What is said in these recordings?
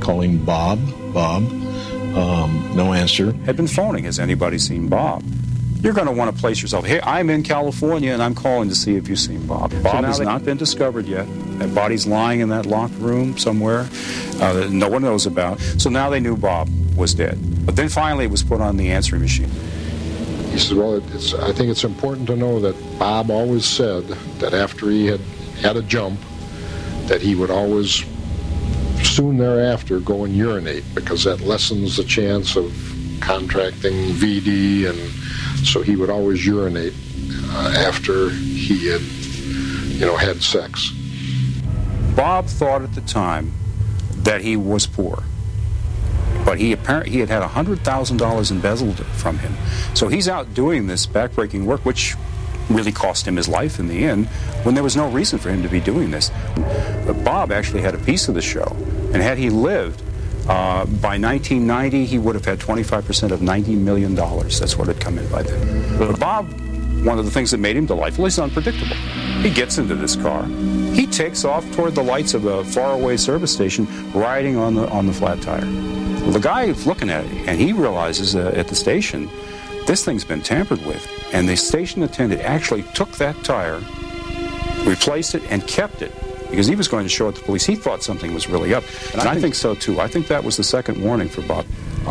calling Bob. No answer. Had been phoning, has anybody seen Bob? You're going to want to place yourself, hey, I'm in California and I'm calling to see if you've seen Bob. Bob has not been discovered yet. That body's lying in that locked room somewhere that no one knows about. So now they knew Bob was dead. But then finally it was put on the answering machine. He says, well, I think it's important to know that Bob always said that after he had a jump, that he would always soon thereafter go and urinate, because that lessens the chance of contracting VD, and so he would always urinate after he had, had sex. Bob thought at the time that he was poor, but he had had $100,000 embezzled from him. So he's out doing this backbreaking work, which really cost him his life in the end, when there was no reason for him to be doing this. But Bob actually had a piece of the show, and had he lived, by 1990, he would have had 25% of $90 million. That's what had come in by then. But Bob, one of the things that made him delightful is unpredictable. He gets into this car. He takes off toward the lights of a faraway service station, riding on the flat tire. Well, the guy is looking at it, and he realizes at the station, this thing's been tampered with. And the station attendant actually took that tire, replaced it, and kept it, because he was going to show it to the police. He thought something was really up. And I think so, too. I think that was the second warning for Bob.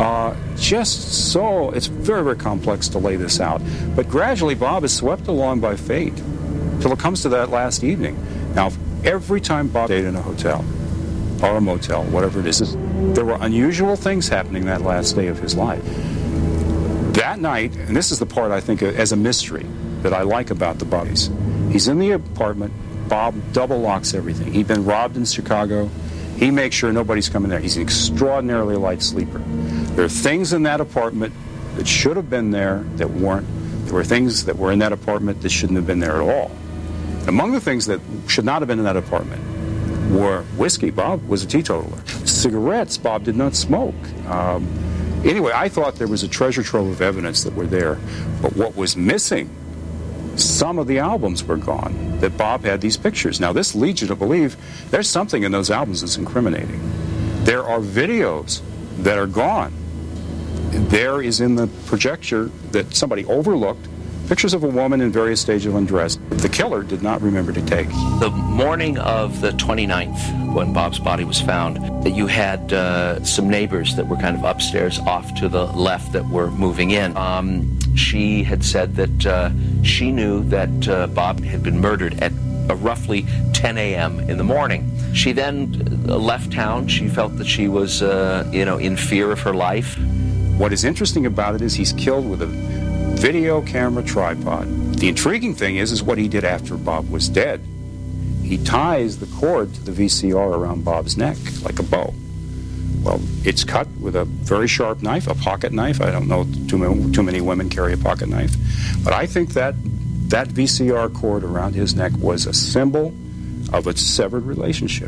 It's very, very complex to lay this out. But gradually, Bob is swept along by fate till it comes to that last evening. Now, every time Bob stayed in a hotel or a motel, whatever it is, there were unusual things happening that last day of his life. That night, and this is the part I think as a mystery that I like about the bodies, he's in the apartment. Bob double locks everything. He'd been robbed in Chicago. He makes sure nobody's coming there. He's an extraordinarily light sleeper. There are things in that apartment that should have been there that weren't. There were things that were in that apartment that shouldn't have been there at all. Among the things that should not have been in that apartment were whiskey. Bob was a teetotaler. Cigarettes. Bob did not smoke. Anyway, I thought there was a treasure trove of evidence that were there. But what was missing, some of the albums were gone, that Bob had these pictures. Now, this leads you to believe there's something in those albums that's incriminating. There are videos that are gone. There is in the projector that somebody overlooked pictures of a woman in various stages of undress. The killer did not remember to take. The morning of the 29th, when Bob's body was found, that you had some neighbors that were kind of upstairs off to the left that were moving in. She had said that she knew that Bob had been murdered at roughly 10 a.m. in the morning. She then left town. She felt that she was, in fear of her life. What is interesting about it is he's killed with a video camera tripod. The intriguing thing is what he did after Bob was dead. He ties the cord to the VCR around Bob's neck like a bow. Well, it's cut with a very sharp knife, a pocket knife. I don't know too many women carry a pocket knife. But I think that VCR cord around his neck was a symbol of a severed relationship.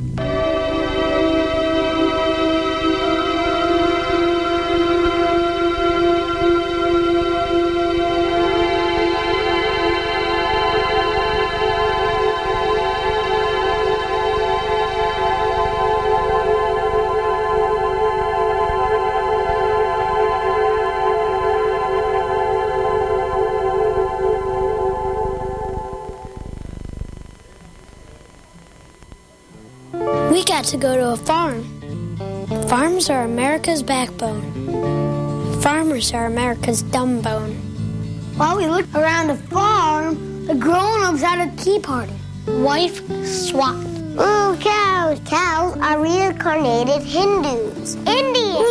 To go to a farm. Farms are America's backbone. Farmers are America's dumb bone. While we looked around the farm, the grown-ups had a tea party. Wife swapped. Ooh, cows. Cows are reincarnated Hindus. Indians.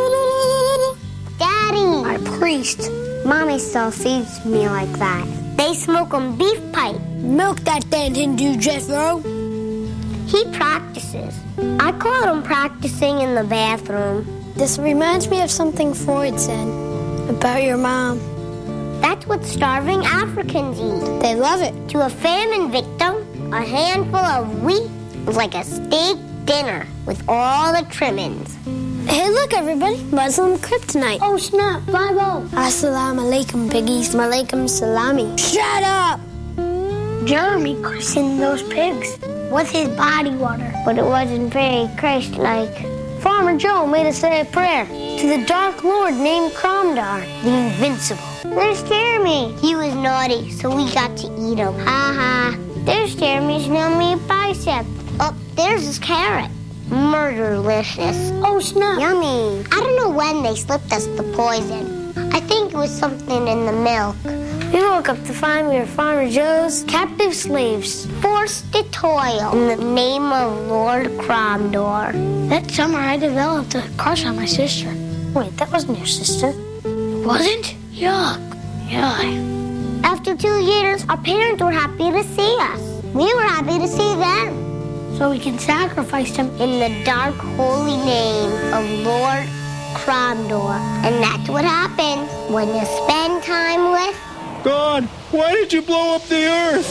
Daddy. Our priest. Mommy still feeds me like that. They smoke on beef pipe. Milk that damn Hindu, Jethro. He practices. I caught him practicing in the bathroom. This reminds me of something Freud said about your mom. That's what starving Africans eat. They love it. To a famine victim, a handful of wheat was like a steak dinner with all the trimmings. Hey, look, everybody. Muslim kryptonite. Oh, snap. 5-0. Assalamu alaikum, piggies. Malaikum salami. Shut up! Jeremy christened those pigs with his body water, but it wasn't very Christ-like. Farmer Joe made us say a prayer to the Dark Lord named Cromdar, the Invincible. There's Jeremy. He was naughty, so we got to eat him. Ha ha. There's Jeremy's yummy bicep. Oh, there's his carrot. Murderlicious. Oh, snap. Yummy. I don't know when they slipped us the poison. I think it was something in the milk. We woke up to find we were Farmer Joe's captive slaves, Forced to toil in the name of Lord Cromdor. That summer I developed a crush on my sister. Wait, that wasn't your sister. It wasn't? Yuck. Yeah. After 2 years, our parents were happy to see us. We were happy to see them. So we can sacrifice them In the dark, holy name of Lord Cromdor. And that's what happens when you spend time with... God, why did you blow up the earth?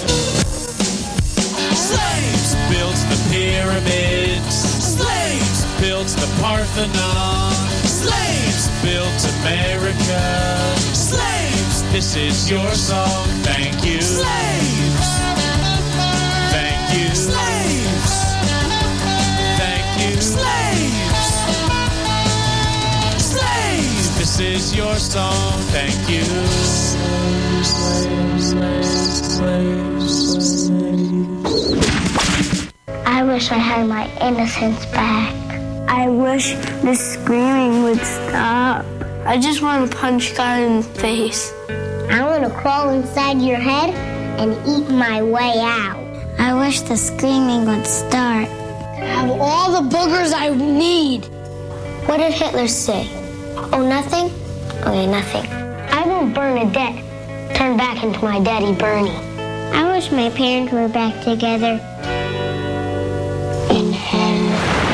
Slaves built the pyramids. Slaves built the Parthenon. Slaves built America. Slaves, this is your song. Thank you. Slaves. Thank you. Slaves. Thank you. Slaves. Slaves, this is your song. Thank you. I wish I had my innocence back. I wish the screaming would stop. I just want to punch God in the face. I want to crawl inside your head and eat my way out. I wish the screaming would start. I have all the boogers I need. What did Hitler say? Oh, nothing? Okay, nothing. I won't Bernadette turn back into my daddy Bernie. I wish my parents were back together. In hell.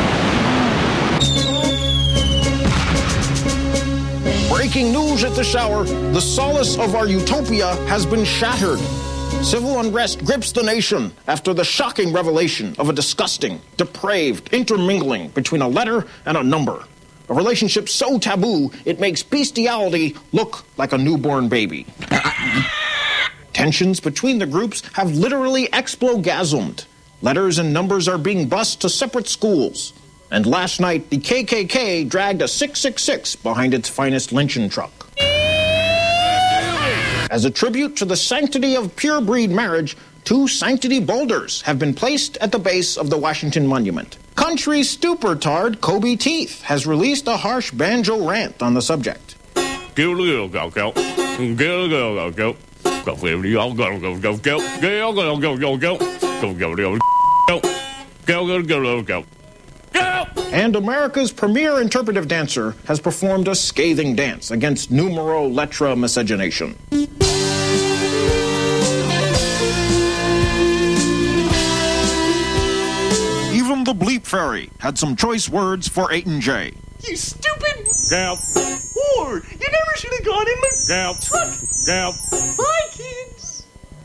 Breaking news at the shower. The solace of our utopia has been shattered. Civil unrest grips the nation after the shocking revelation of a disgusting, depraved intermingling between a letter and a number. A relationship so taboo, it makes bestiality look like a newborn baby. Tensions between the groups have literally explogasmed. Letters and numbers are being bused to separate schools. And last night, the KKK dragged a 666 behind its finest lynching truck. As a tribute to the sanctity of pure-breed marriage, 2 sanctity boulders have been placed at the base of the Washington Monument. Country stupor-tard Kobe Teeth has released a harsh banjo rant on the subject. And America's premier interpretive dancer has performed a scathing dance against numero letra miscegenation. Even the Bleep Fairy had some choice words for 8 and J. You stupid whore! You never should have gone in my truck! Bye, kids!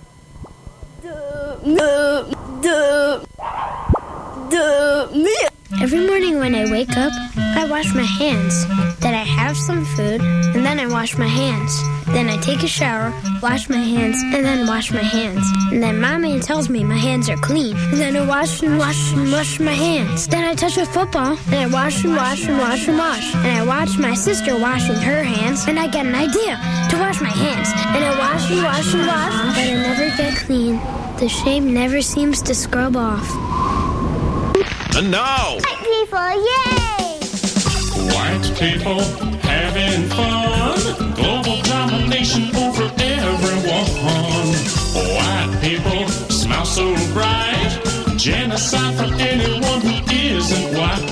Every morning when I wake up, I wash my hands. Then I have some food, and then I wash my hands. Then I take a shower, wash my hands, and then wash my hands. And then Mommy tells me my hands are clean. And then I wash and wash and wash my hands. Then I touch a football, and I wash and wash and wash and wash. And I watch my sister washing her hands, and I get an idea to wash my hands. And I wash and wash and wash, but I never get clean. The shame never seems to scrub off. And now, White people, yay! White people having fun. Global domination over everyone. White people smile so bright. Genocide for anyone who isn't white.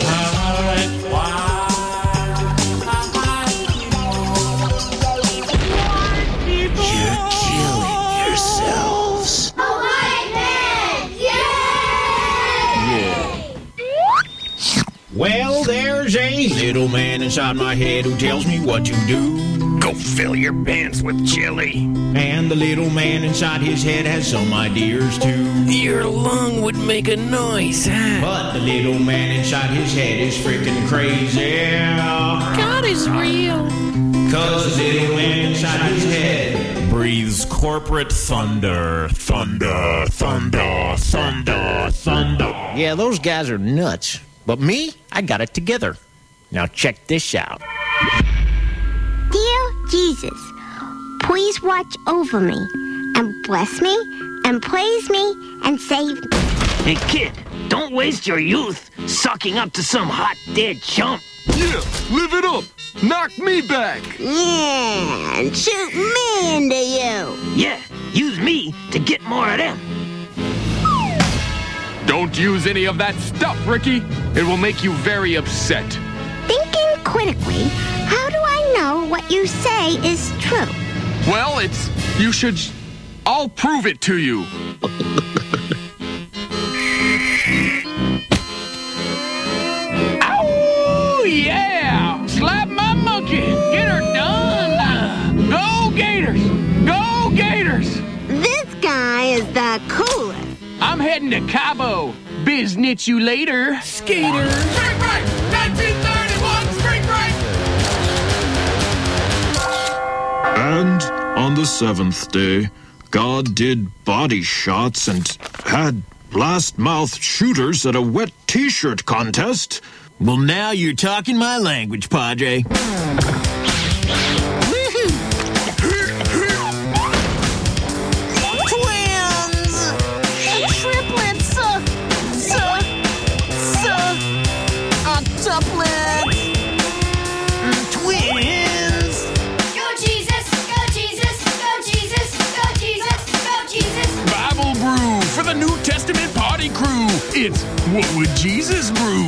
you're killing yourselves. Well, there's a little man inside my head who tells me what to do. Go fill your pants with chili. And the little man inside his head has some ideas too. Your lung would make a noise, huh? But the little man inside his head is freaking crazy. God is real. 'Cause the little man inside his head Breathes corporate thunder. Thunder, thunder, thunder, thunder. Yeah, those guys are nuts. But me, I got it together. Now check this out. Dear Jesus, please watch over me and bless me and praise me and save me. Hey, kid, don't waste your youth sucking up to some hot dead chump. Yeah, live it up. Knock me back. Yeah, and shoot me into you. Yeah, use me to get more of them. Don't use any of that stuff, Ricky. It will make you very upset. Thinking critically, how do I know what you say is true? Well, you should... I'll prove it to you. Oh, yeah! Slap my monkey! Get her done! Go Gators! Go Gators! This guy is the coolest. I'm heading to Cabo. Biznitz you later, skater. Spring break! 1931 spring break! And on the seventh day, God did body shots and had blast-mouthed shooters at a wet T-shirt contest. Well, now you're talking my language, Padre. It's What Would Jesus Brew?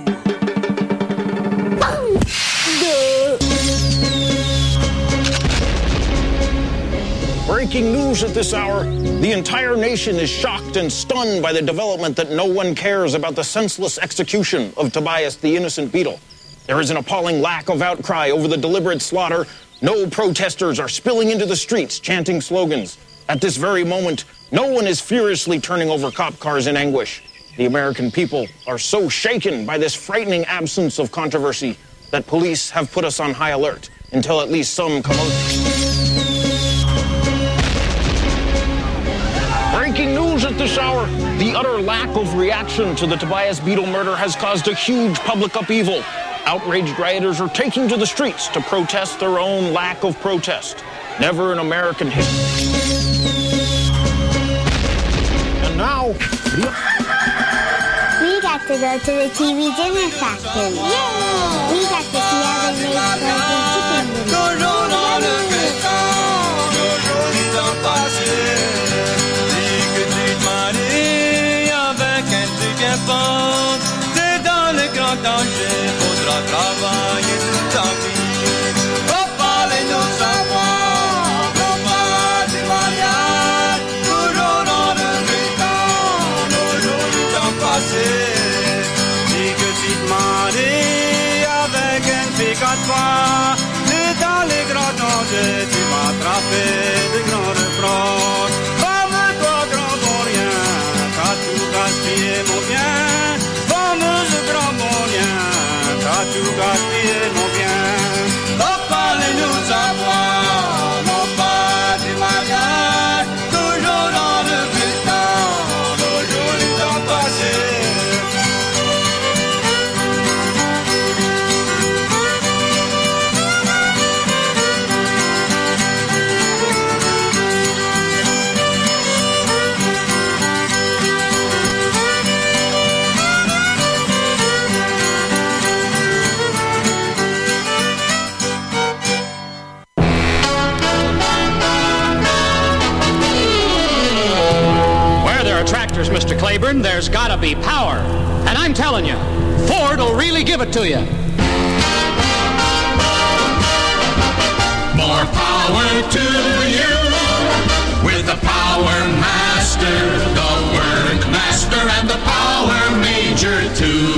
Breaking news at this hour. The entire nation is shocked and stunned by the development that no one cares about the senseless execution of Tobias the innocent beetle. There is an appalling lack of outcry over the deliberate slaughter. No protesters are spilling into the streets chanting slogans. At this very moment, no one is furiously turning over cop cars in anguish. The American people are so shaken by this frightening absence of controversy that police have put us on high alert until at least some come out. Breaking news at this hour. The utter lack of reaction to the Tobias Beetle murder has caused a huge public upheaval. Outraged rioters are taking to the streets to protest their own lack of protest. Never in American history. And now... We got to go to the TV dinner factory. Yay! We got to see how they make frozen chicken T'es dans le grand danger, faudra travailler toute ta vie. Oh, parlez-nous savoir, non pas du mariage, toujours dans le temps, nos jours du temps passé. Si que tu te maries avec une fille comme toi, t'es dans les grands dangers, tu vas attraper de grands reproches. Femme-toi grand pour rien, t'as tout gaspillé mon bien. T'as tout gaspillé mon bien. Oh, parlez-nous savoir, non pas du mariage, toujours dans le temps, toujours les temps passés. Mr. Claiborne, there's gotta be power. And I'm telling you, Ford will really give it to you. More power to you with the Power Master, the Work Master, and the Power Major too.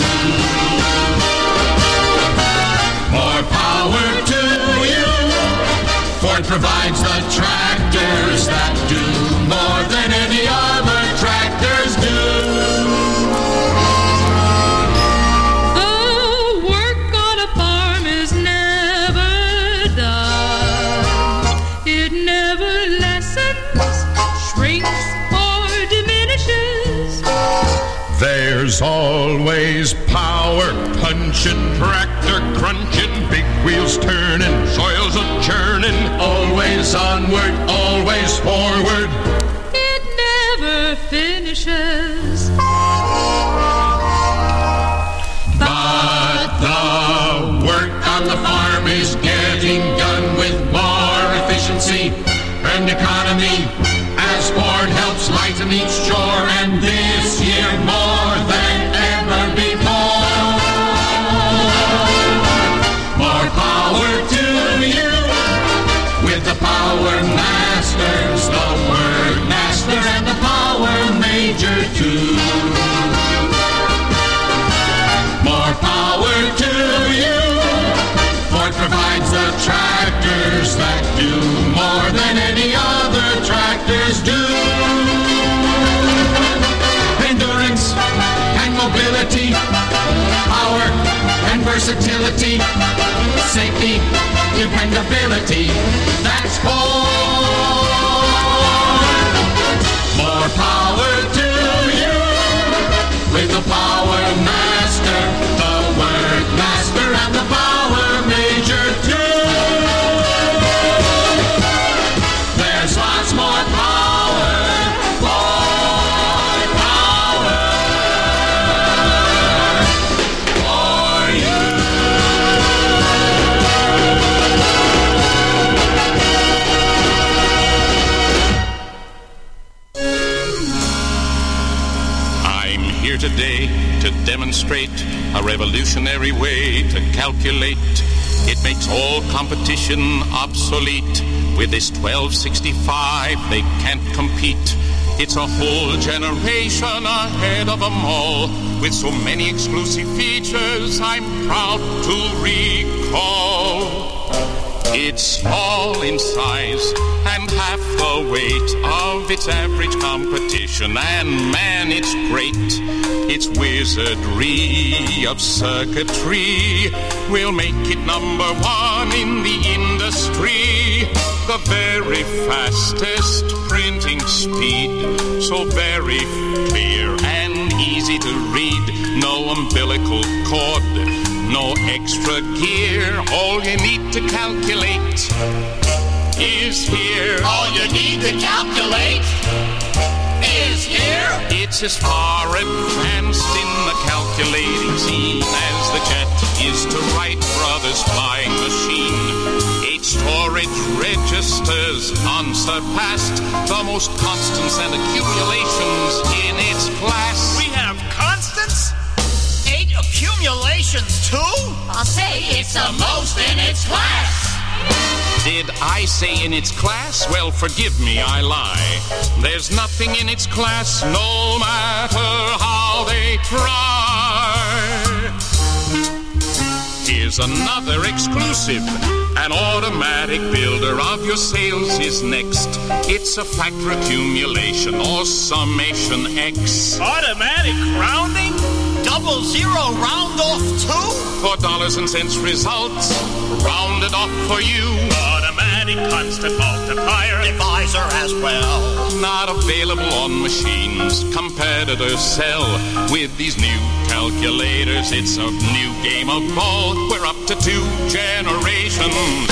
More power to you. Ford provides the tractors that do more than any other tractors do. The work on a farm is never done. It never lessens, shrinks, or diminishes. There's always power threshing, tractor crunching, big wheels turning, soils a churning. Always onward, always forward. It never finishes. But the work on the farm is getting done with more efficiency and economy as Ford helps lighten each chore, and this year more than ever before. More power to you with the Power Masters, the Word Master and the Power Major too. More power to you. Ford provides the tractors that do more than any other tractors do. Endurance and mobility, power and versatility, safety, dependability. That's Ford. More power to you with the Power Master, the Word Master, and the Power Major too. There's lots more power, more power for you. I'm here today to demonstrate a revolutionary way to calculate. It makes all competition obsolete. With this 1265, they can't compete. It's a whole generation ahead of them all. With so many exclusive features, I'm proud to recall. It's small in size and half the weight of its average competition. And man, it's great. Its wizardry of circuitry will make it number one in the industry. The very fastest printing speed, so very clear and easy to read. No umbilical cord, no extra gear. All you need to calculate is here. All you need to calculate is here. It's as far advanced in the calculating scene as the jet is to Wright Brothers flying machine. 8 storage registers unsurpassed, the most constants and accumulations in its class. We have constants? 8 accumulations too? I'll say it's the most in its class. Did I say in its class? Well, forgive me, I lie. There's nothing in its class, no matter how they try. Here's another exclusive. An automatic builder of your sales is next. It's a factor accumulation or summation X. Automatic rounding? 00 round off too? For dollars and cents results, rounded off for you. Automatic constant multiplier divisor as well. Not available on machines competitors sell. With these new calculators, it's a new game of ball. We're up to 2 generations.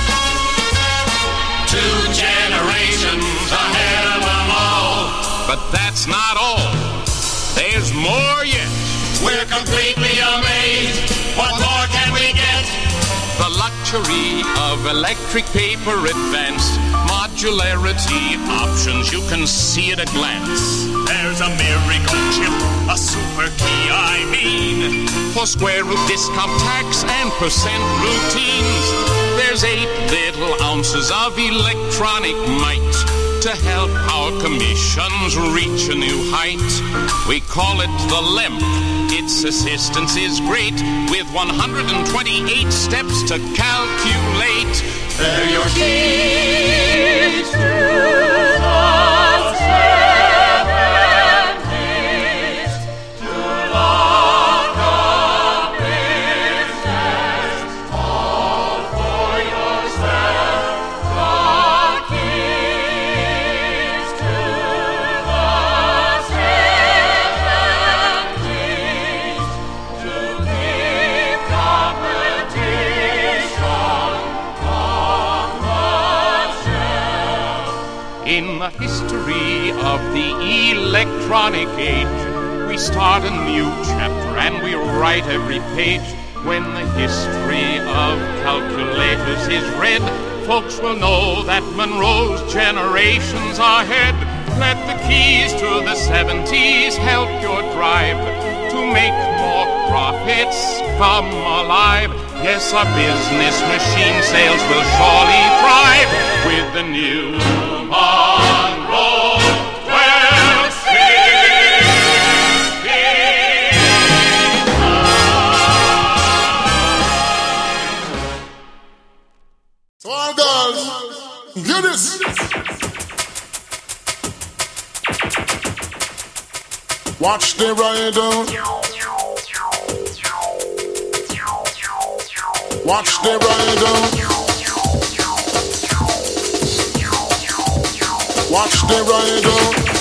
2 generations ahead of them all. But that's not all. There's more yet. We're completely amazed. What more can we get? The luxury of electric paper advanced. Modularity options, you can see at a glance. There's a miracle chip, a super key, I mean. For square root, discount tax, and percent routines. There's 8 little ounces of electronic might to help our commissions reach a new height. We call it the LEMP. Its assistance is great with 128 steps to calculate. They're your keys to the 70s, to lock up business, all for yourself. The keys to the 70s, to keep In the history of the electronic age, we start a new chapter and we write every page. When the history of calculators is read, folks will know that Monroe's generations ahead. Let the keys to the 70s help your drive to make more profits come alive. Yes, our business machine sales will surely thrive with the new Monroe 1260. So all girls, hear this. Watch the rider. Watch the rider. Watch the rider.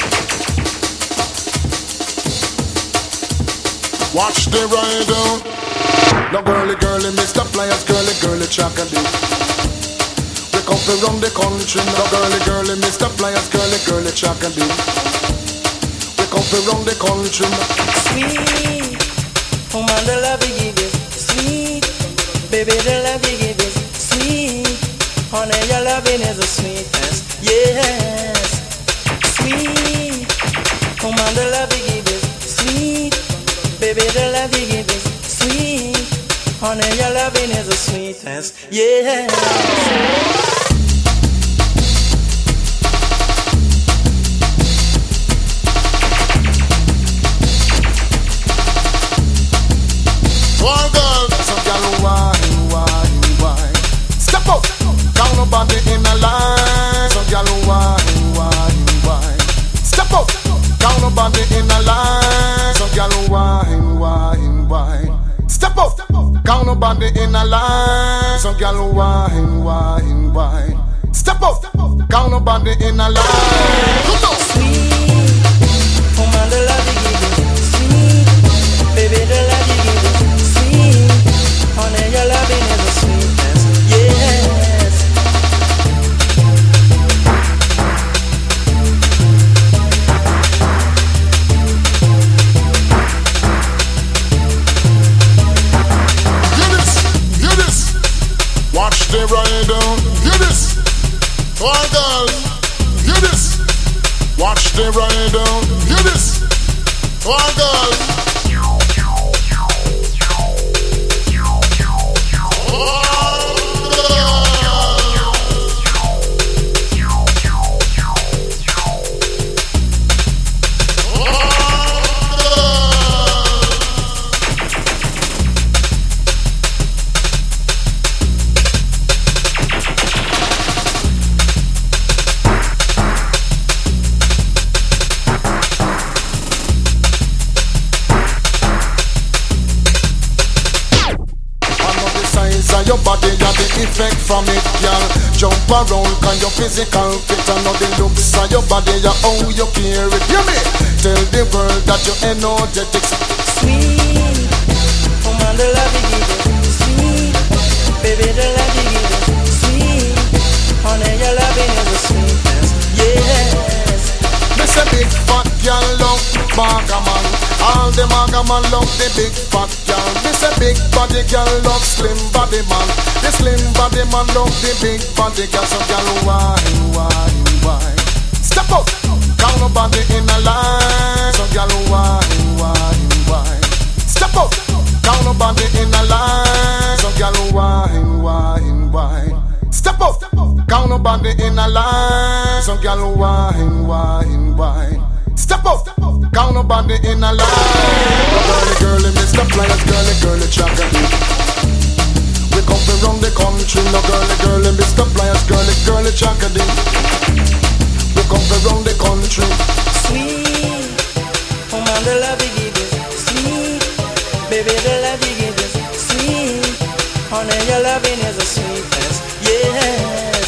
Watch the rider. No girly, girly, Mr. Pliers, girly, girly, chocolate. We come from the country. No girly, girly, Mr. Pliers, girly, girly, chocolate. We come from the country. Sweet, oh man, the love you give is sweet. Baby, the love you give is sweet. Honey, your loving is the sweetest. Yes, sweet. Oh man, the love you give is sweet. Baby, the love you give is sweet. Honey, your loving is the sweetest. Yes. All girls, some gal wine. Step up, count nobody in a line. Some gal wine. Step up, count nobody in a line. Some gal wine. Step up, count nobody in a line. Some gal wine. Step up, count nobody in a line. Come on. Sweet, oh man, the love you give is sweet. Baby, the love you give is sweet. Honey, your loving is the sweetest. Yes. Hear this. Watch the rider. Hear this. All girls, hear this. Watch the rider. Hear this. All girls. Your body got the effect from it, girl. Jump around, can your physical fit. I know the looks of your body, you how you care it. Hear me? Tell the world that you're energetic. Sweet, oh man, the love you give it sweet. Baby, the love you give it sweet. Honey, your loving is the sweetest. Yes. Miss a big fat girl love maga man. All the maga man love the big fat girl. Miss a big body girl love slim body man. The slim body man love the big body girl. So girl wine. Step up, count nobody in a line. So girl wine. Step up, count nobody in a line. So girl wine. Step up, count nobody in a line. So girl wine. Step up, count nobody in a line. Girly, Mr. Pliers, girly, chocolate. We come from the country, no girly, Mr. Pliers, girly, chocolate. We come from the country. Sweet, oh man, the love you give is sweet. Baby, the love you give is sweet. Honey, your loving is the sweetest. Yes,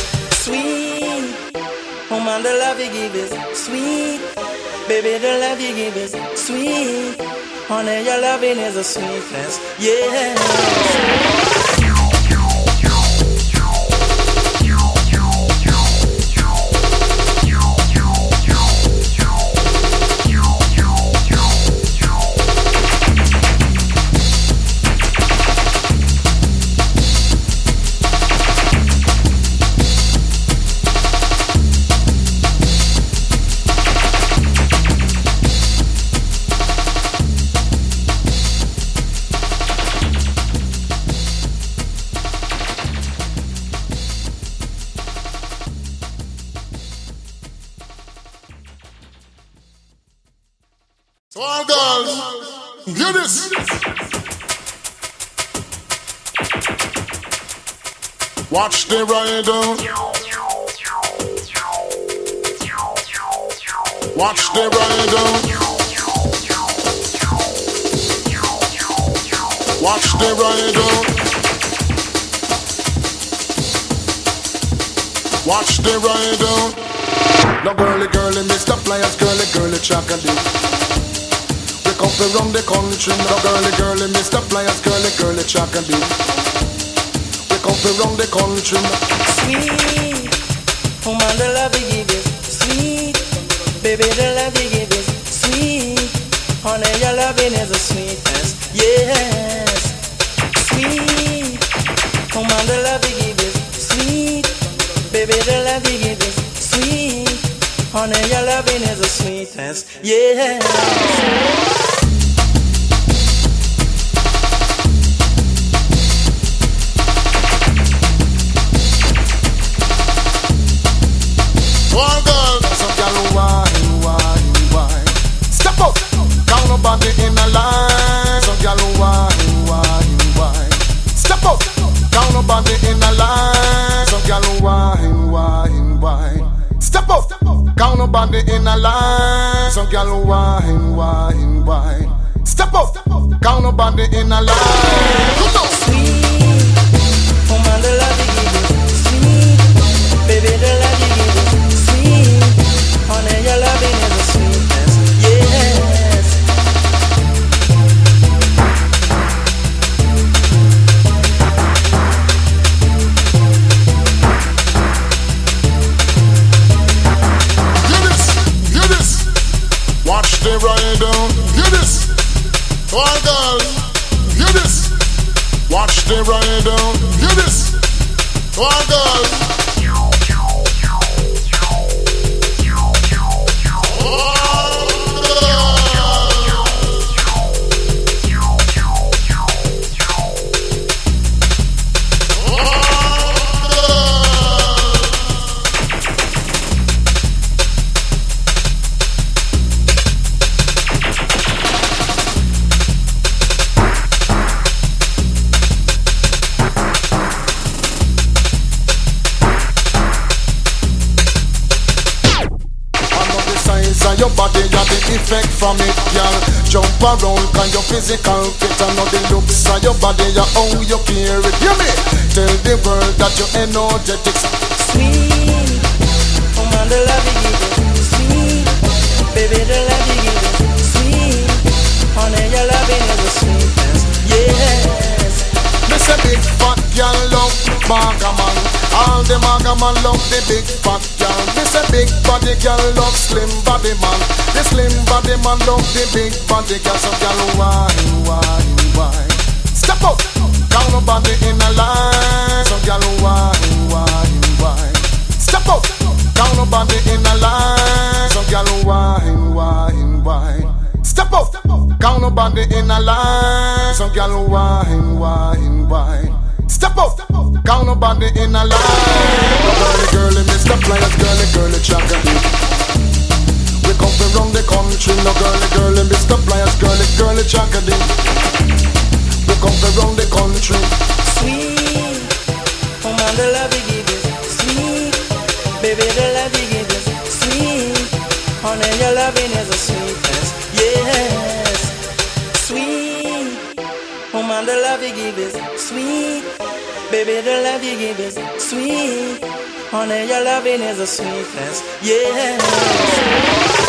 sweet, oh man, the love you give is sweet. Baby, the love you give is sweet. Honey, your loving is the sweetest. Yes. All girls, hear this. Watch the ride on. Watch the ride on. Watch the ride on. Watch the ride on. No girly, girly, Mr. Pliers, girly, girly, chocolate. We come from the country. No girly, girly, Mr. Pliers, girly, girly, chocolate. We come from the country. Sweet, woman, the love you give is sweet. Baby, the love you give is sweet. Honey, your loving is a sweetness, yes. Sweet, woman, the love you give is sweet. Baby, the love you give is sweet. Honey, your loving is a sweetness, yes. All girls, some gal wine. Step up, count nobody in a line. Some gal wine. Step up, count nobody in a line. Some gal wine. Step up, count nobody in a line. Some gal wine. Step up, count nobody in a line. Come on. Sweet, woman, the love you give is sweet. Baby, the love you give is sweet. Honey, your loving is a sweetness, yes. Hear this. Watch the ride on. Hear this. All girls, hear this. Watch the ride on. Hear this. All girls. Your body, you the effect from it, girl. Jump around, can your physical fit. I know the looks of your body, you how you carry it. Hear me? Tell the world that you're energetic. Sweet, woman, the love you give is sweet. Baby, the love you give is sweet. Honey, your loving is a sweetness, yes. Miss a big fat girl love Magaman. All the Magaman love the big fat girl. Miss a big body girl love slim body man. The slim body man love the big body girl. Some girl wine. Step up, count nobody in a line. Some girl wine. Step up, count nobody in a line. Some girl wine. Step up, count nobody in a line. Some girl wine. Step up, count nobody in a line. Girly, Mr. Pliers, girly, chocolate. We come from the country, no girly, Mr. Pliers, girly, chocolate. We come from the country. Sweet, woman, the love you give is sweet. Baby, the love you give is sweet. Honey, your loving is a sweetness, yes. Sweet, woman, the love you give is sweet. Baby, the love you give is sweet. Honey, your loving is a sweetness, yes.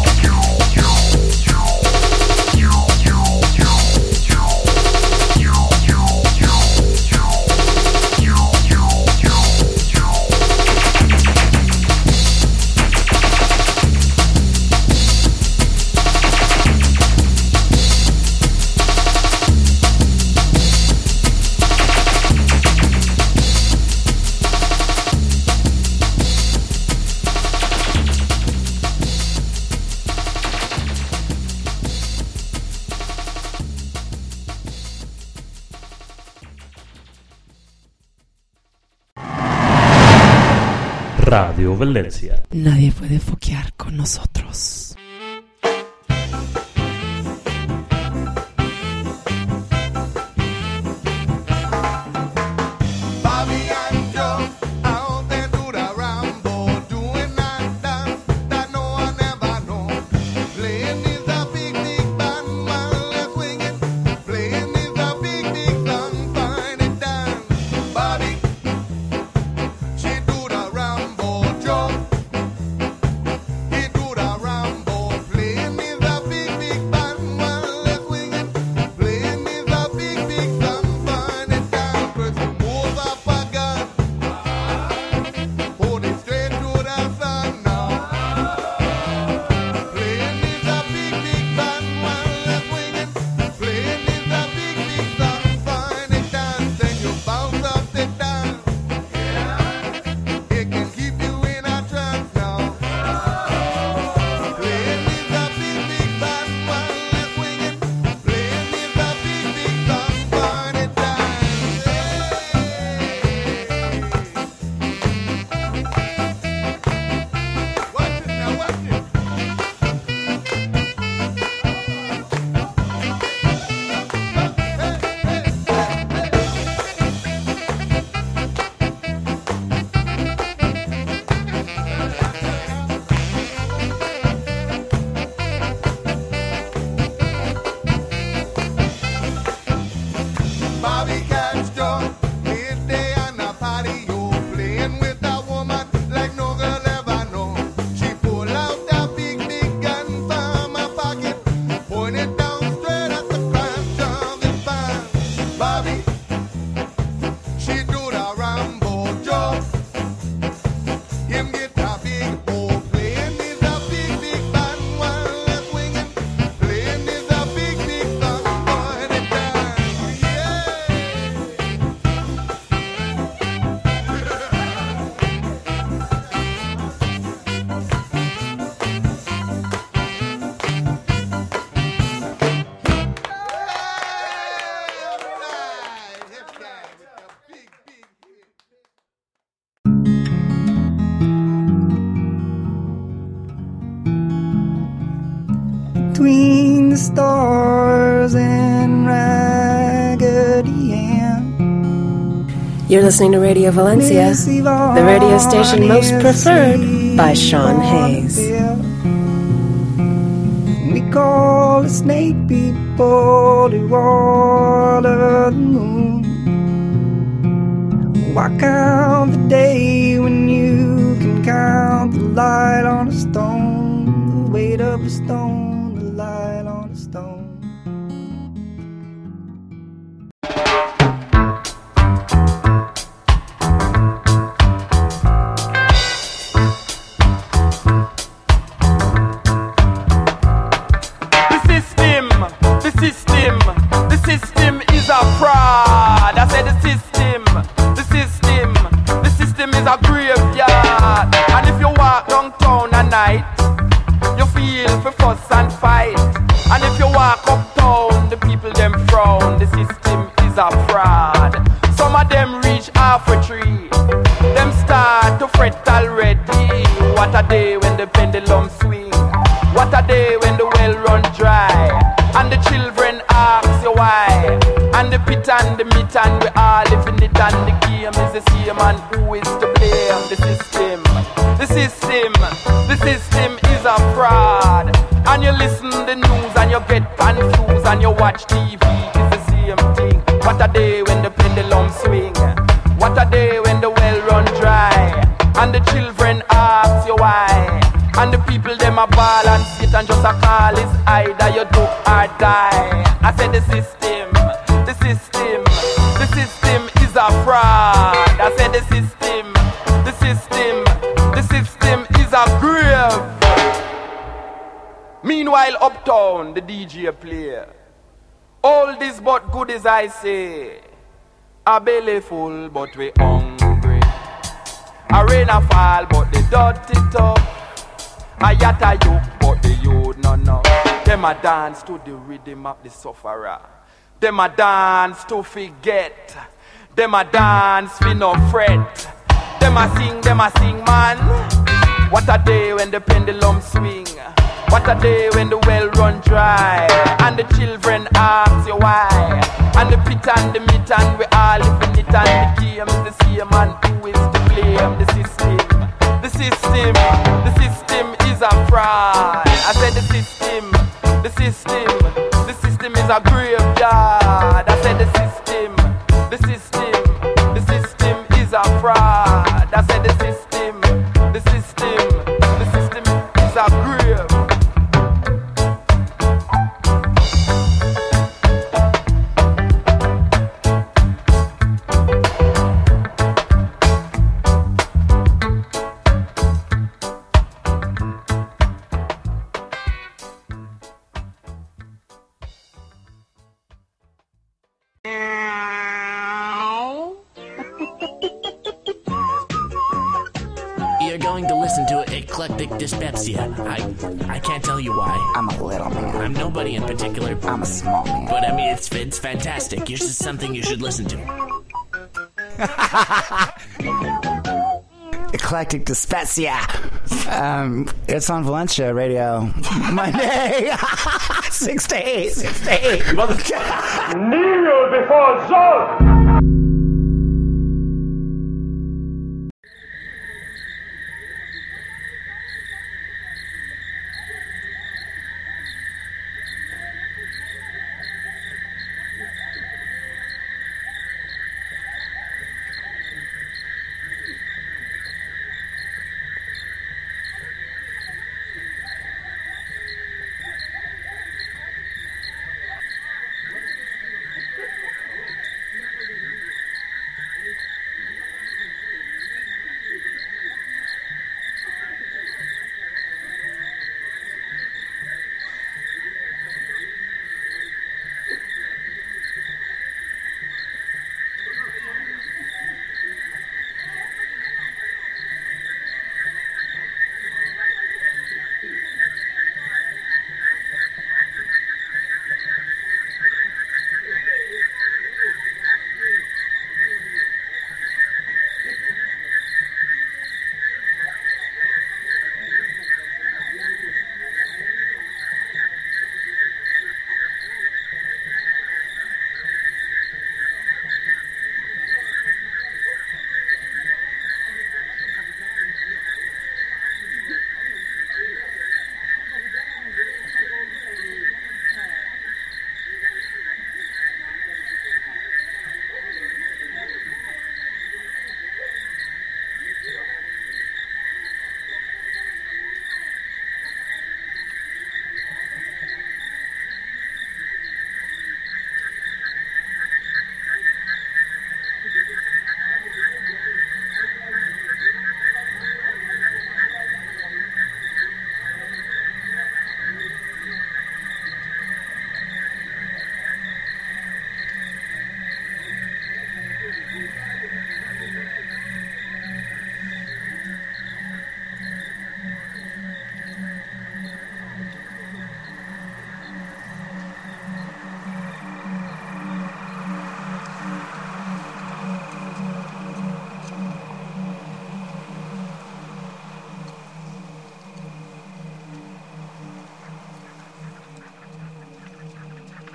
Radio Valencia. Nadie puede foquear con nosotros. between the stars and Raggedy Ann. You're listening to Radio Valencia, the radio station most preferred by Sean Hayes. We call the snake people to water the moon. Why count the day when you can count the light on a stone, the weight of a stone, the light on a stone. The system is a fraud. I said the system is a graveyard. And if you walk downtown at night, you feel for fuss and fight. And if you walk uptown, the people them frown. The system is a fraud. Some of them reach half a tree. Them start to fret already. What a day when the pendulum swing. What a day when the well run dry. And the children ask you why. And the pit and the meat and we all live in it. And the game is the same and who is to blame? The system. The system. The system is a fraud. And you listen to the news and you get confused. And you watch TV, it's the same thing. What a day when the pendulum swing. What a day when the well run dry. And the children ask you why. And the people them a ball and sit and just a call is either you do or die. I said the system is a fraud. I said the system is a grave. Meanwhile uptown the DJ play. All this but good as I say. A belly full but we hungry. A rain a fall but the dirty top. A yatta yoke, but the youth no. Them a dance to the rhythm of the sufferer. Them a dance to forget. Them a dance for no fret. Them a sing, man. What a day when the pendulum swing. What a day when the well run dry. And the children ask you why. And the pit and the meat and we all live in it. And the game is the same and who is to blame? The system. The system is a fraud. I said the system is a graveyard. I said the system is a fraud. I said the system is a grave. Eclectic dyspepsia. I can't tell you why. I'm a little man. I'm nobody in particular. I'm a small man. But I mean, it's fantastic. It's just something you should listen to. Eclectic dyspepsia. It's on Valencia Radio. Monday, 6 to 8. 6 to 8. Kneel before Zod!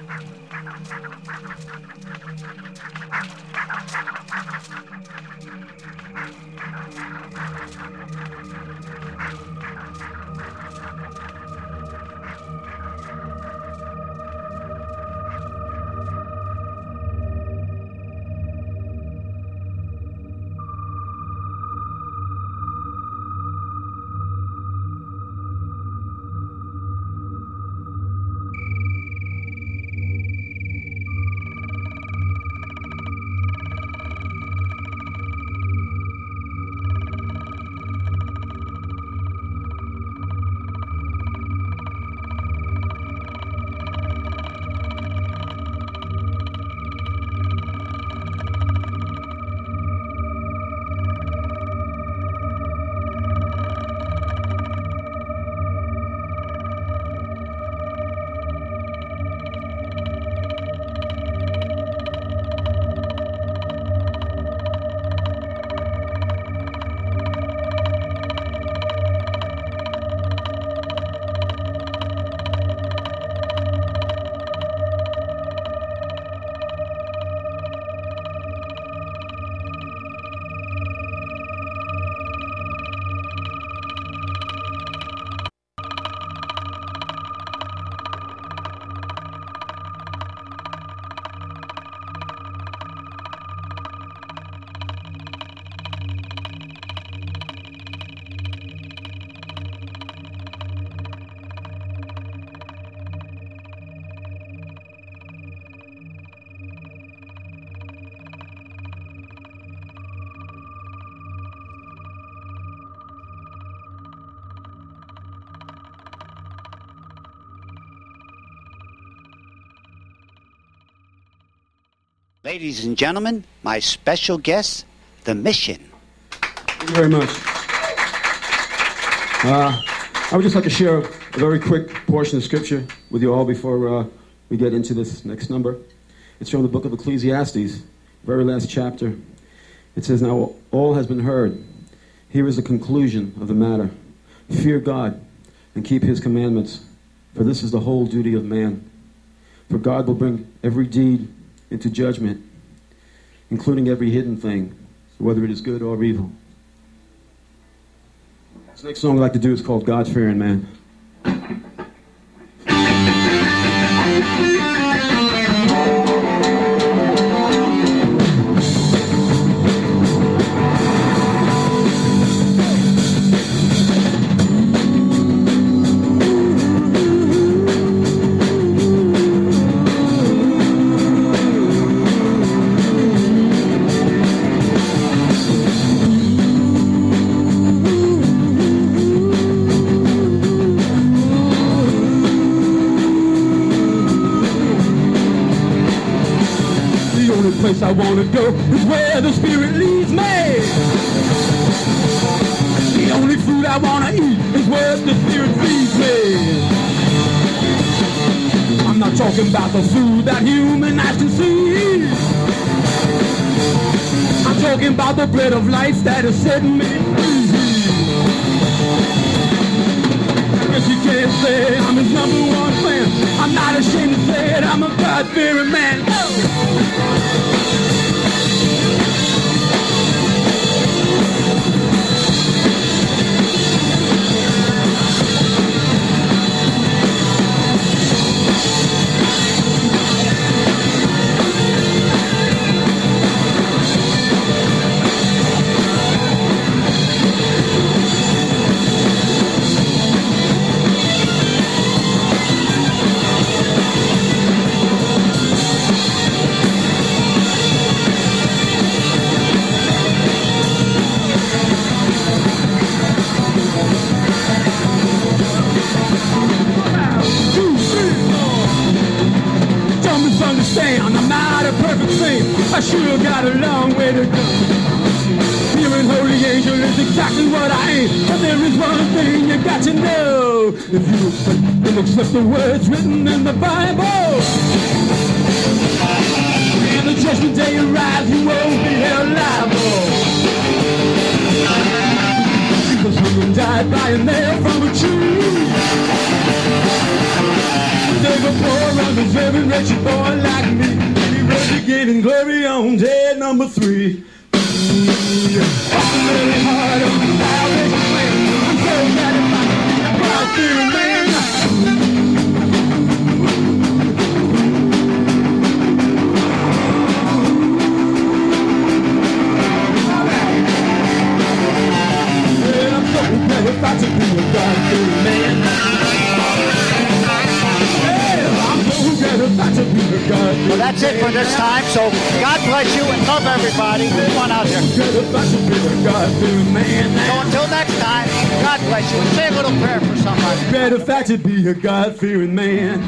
Ladies and gentlemen, my special guest, The Mission. Thank you very much. I would just like to share a very quick portion of scripture with you all before we get into this next number. It's from the book of Ecclesiastes, very last chapter. It says, "Now all has been heard. Here is the conclusion of the matter. Fear God and keep his commandments, for this is the whole duty of man. For God will bring every deed into judgment, including every hidden thing, whether it is good or evil." This next song I'd like to do is called God-Fearing Man. I want to go is where the Spirit leads me. The only food I want to eat is what the Spirit feeds me. I'm not talking about the food that human eyes can see. I'm talking about the bread of life that is setting me free. Yes, you can't say I'm his number one fan. I'm not ashamed to say it, I'm a God-fearing man. I sure got a long way to go. Fearing holy angel is exactly what I ain't. But there is one thing you got to know. If you accept the words written in the Bible, when the judgment day arrives, you won't be held liable. Jesus who died by a nail from a tree. The day before deserving wretched boy like me. He really giving glory on day number 3. Very hard on the salvation plan. I'm so satisfied to be a God-fearing man. Got to be a God-fearing man. I'm so glad about to be a God-fearing man. Well, that's it for this time. So God bless you and love everybody. Good one out there. So until next time, God bless you. Say a little prayer for somebody. Better fact to be a God-fearing man.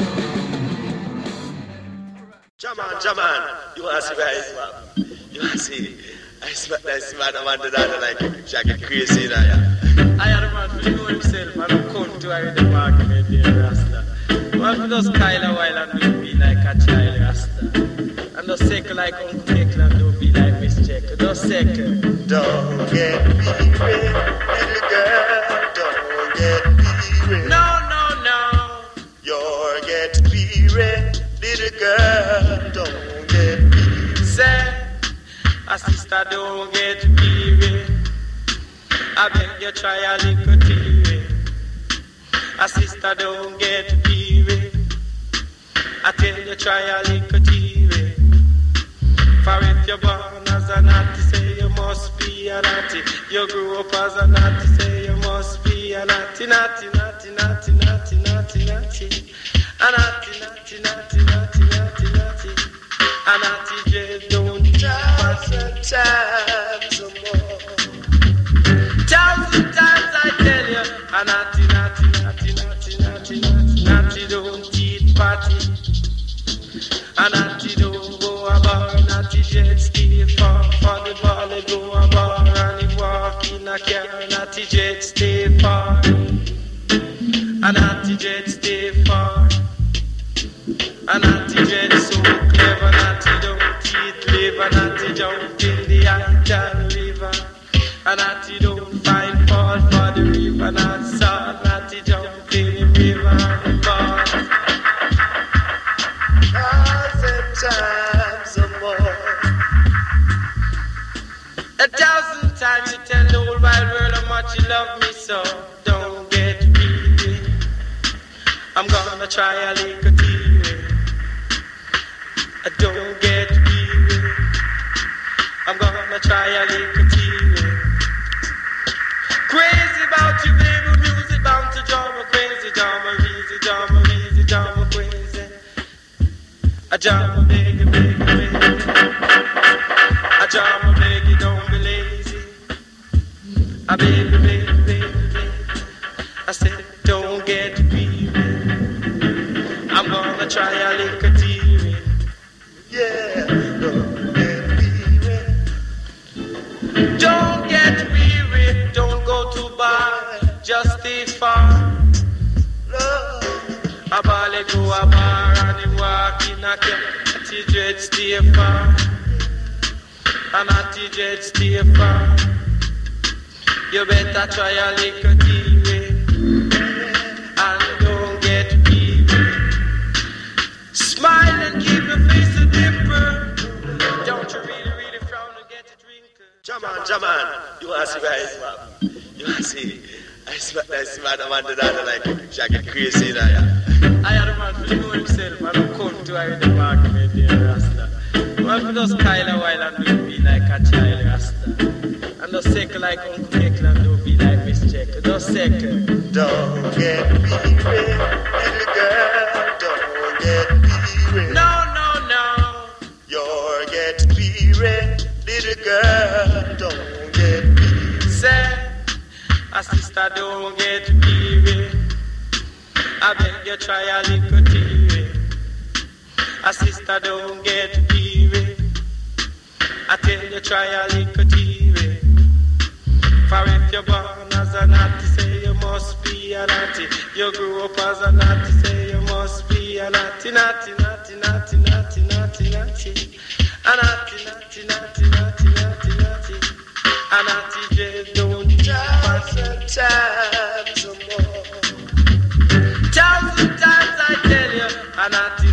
Jaman, you want to see where he's from? You want to see? I smell that man that like jacket crazy now, yeah. I had a man who know himself and who come to her in the park and there, Rasta. Man who just Kyle a while and will be like a child, Rasta. And just second like Uncle Jekyll and don't be like Miss Jekyll. Just second. Don't get weary, little girl, don't get weary. No. You're get weary, little girl, don't get weary. Say, a sister don't get weary. I beg you try a little teary. A sister don't get weary. I tell you try a little teary. For if you're born as a naughty, say you must be a naughty. You grew up as a naughty, say you must be a naughty. Naughty. A naughty, just don't times more. 1,000 times I tell you, a naughty don't eat party. A naughty don't go a bar, naughty jet stay far. For the ball they go a bar and he walk in a car. Naughty jet stay far. A naughty jet stay far. A naughty jet so clever, naughty don't eat liver, naughty jump in the Ital River. A naughty don't find fault for the river, not salt, naughty jump in the river and the ball. 1,000 times or more. 1,000 times you tell the whole wide world how much you love me, so don't get weary. I'm gonna try a little teary. Don't get weary. I'm gonna try a little teary. Crazy about you, baby, music bound to drama crazy, drama easy, drama crazy. A drama baby. A drama baby, don't be lazy. A baby. I said, don't get weary. I'm gonna try a little teary. Yeah, don't get weary, don't go too far, just stay far. A ball go a bar and he walk in a car. T-Jet stay far, and a T-Jet stay far. You better try a little TV and don't get weary. Smile and keep your face a dipper. Don't you really frown and get a drink? Jaman, you want to see where he's from? You want to see? I smell that man like jacket crazy now, yeah. I had a man who know himself and who come to her in the park and there, Rasta. Man who just Kyle a while and will be like a child, Rasta. And just second like Uncle Jekyll and don't be like Miss Jekyll. Just second. Don't get weary, little girl, don't get weary. No. You're get weary, little girl, don't get weary. Say, a sister don't get weary. I beg you try a little teary. A sister don't get weary. I tell you try a little teary. For if you're born as a naughty, say you must be a naughty. You grew up as a naughty, say you must be a naughty. A naughty. A naughty just don't pass times or more. 1,000 times I tell you, a naughty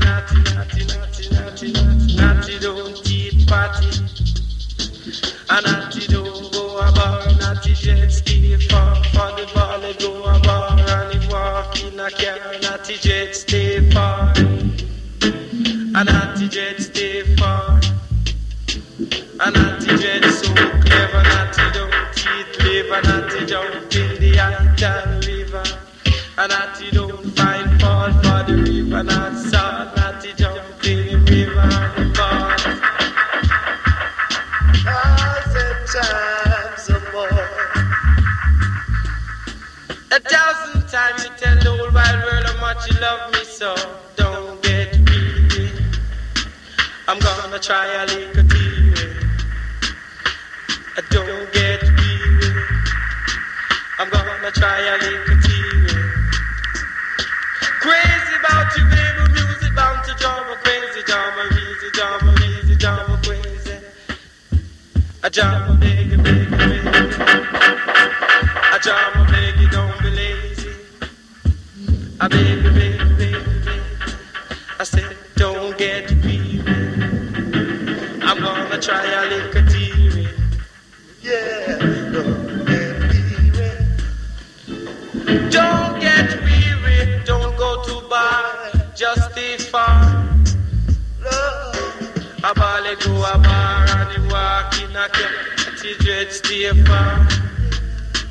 time you tell the whole wide world how much you love me, so don't get weary. I'm gonna try a little teary. Don't get weary. I'm gonna try a little teary. Crazy about you, baby, music bound to drama, crazy drama, easy drama, easy drama, crazy. A drama, baby, baby, baby. A drama, baby, don't be lazy. A baby, baby, baby, baby. I said, don't get weary. I'm gonna try a little teary. Yeah, don't get weary. Don't get weary. Don't go too bad. Just stay far. A ball go a bar and you walk in a car. T-Jet stay far.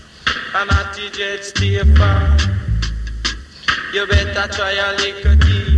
And a T-Jet stay far. You better try a little tea.